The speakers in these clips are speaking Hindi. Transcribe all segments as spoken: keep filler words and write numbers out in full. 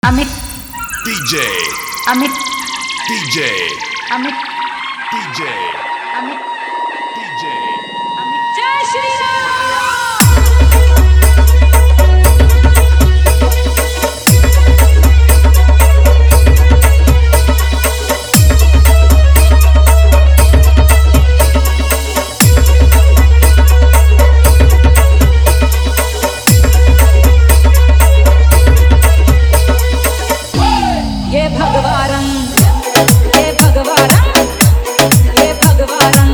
Amit DJ Amit DJ Amit DJ Amit DJ Amit जय श्री राम। ये भगवारं ये भगवारं ये भगवारं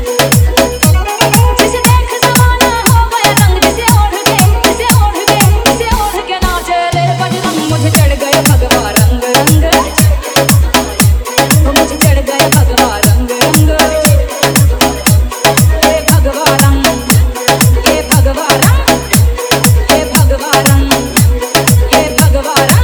जिसे देख ज़माना हो गया रंग, जिसे ओढ़ के जिसे ओढ़ के जिसे ओढ़ के नाचे रे बजरंग। मुझे चढ़ गए भगवा रंग रंग, वो मुझे चढ़ गए भगवा रंग रंग। ये भगवारं ये भगवारं ये भगवारं ये भगवारं।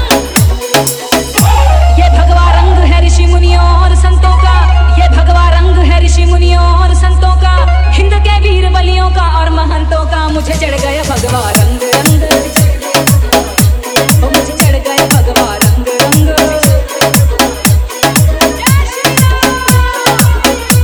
ये भगवा रंग है ऋषि मुनियों और संतों का, ये भगवा रंग है ऋषि मुनियों और संतों का, हिंद के वीर बलियों का और महंतों का। मुझे चढ़ गया भगवा रंग रंग, ओ मुझे चढ़ गया भगवा रंग रंग। जय श्री राम।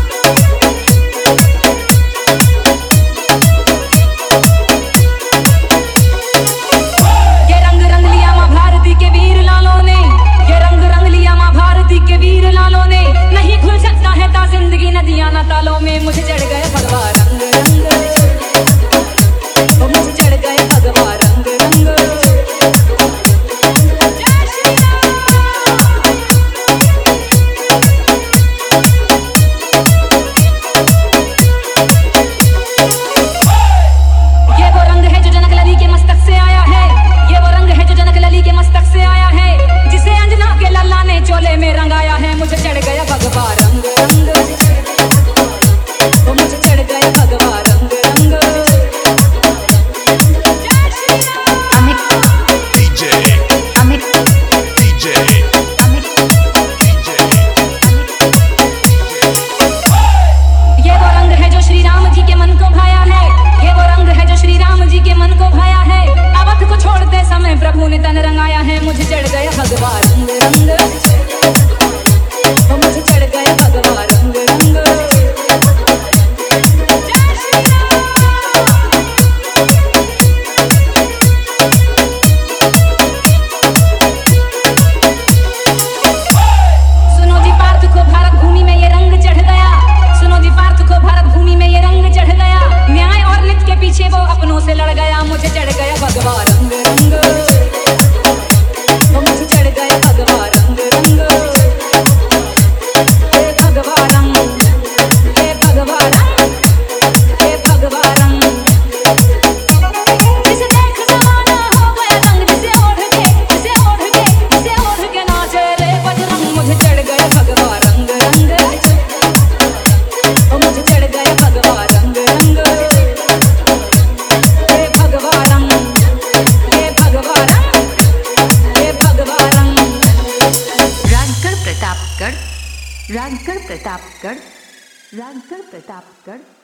ये रंग रंग लिया माँ भारती के वीर लालों ने, ये रंग रंग लिया माँ भारती के वीर लालों ने। नहीं खुल सकता है ता जिंदगी नदियां न तालों में। मुझे चढ़ गए भगवा रंग रंग, ओ मुझे चढ़ गए भगवा रंग रंग। जय श्री राम। ये वो रंग है जो जनक लली के मस्तक से आया है, ये वो रंग है जो जनक लली के मस्तक से आया है, जिसे अंजना के लल्ला ने चोले में रंगाया है। मुझे चढ़ गया भगवा रंग रंग, वो मुझे चढ़ गया भगवा रंग रंग। जय Shri Ram. Amit DJ Amit DJ Amit DJ ये वो रंग है जो श्री राम जी के मन को भाया है, ये वो रंग है जो श्री राम जी के मन को भाया है। अवध को छोड़ते समय प्रभु ने तन रंगाया है। मुझे चढ़ गया भगवा रंग रंग, वो मुझे चढ़ गया भगवा रंग रंग। जय श्री राम। सुनो जी पार्थ को भारत भूमि में ये रंग चढ़ गया, सुनो जी पार्थ को भारत भूमि में ये रंग चढ़ गया। न्याय और नित्य के पीछे वो अपनों से लड़ गया। मुझे चढ़ गया भगवा रंग रंग, वो मुझे चढ़ गया भगवा रंग रंग। ये भगवारं ये भगवारं ये भगवारं जिसे देख ज़माना हो गया रंग, जिसे ओढ़ के जिसे ओढ़ के जिसे ओढ़ के नाचे रे बजरंग। मुझे चढ़ गया भगवा रंग रंग, ओ मुझे चढ़ गया भगवा रंग रंग। ये भगवारं ये भगवारं ये भगवारं। राजगढ़ प्रतापगढ़ राजगढ़ प्रतापगढ़ राजगढ़ प्रतापगढ़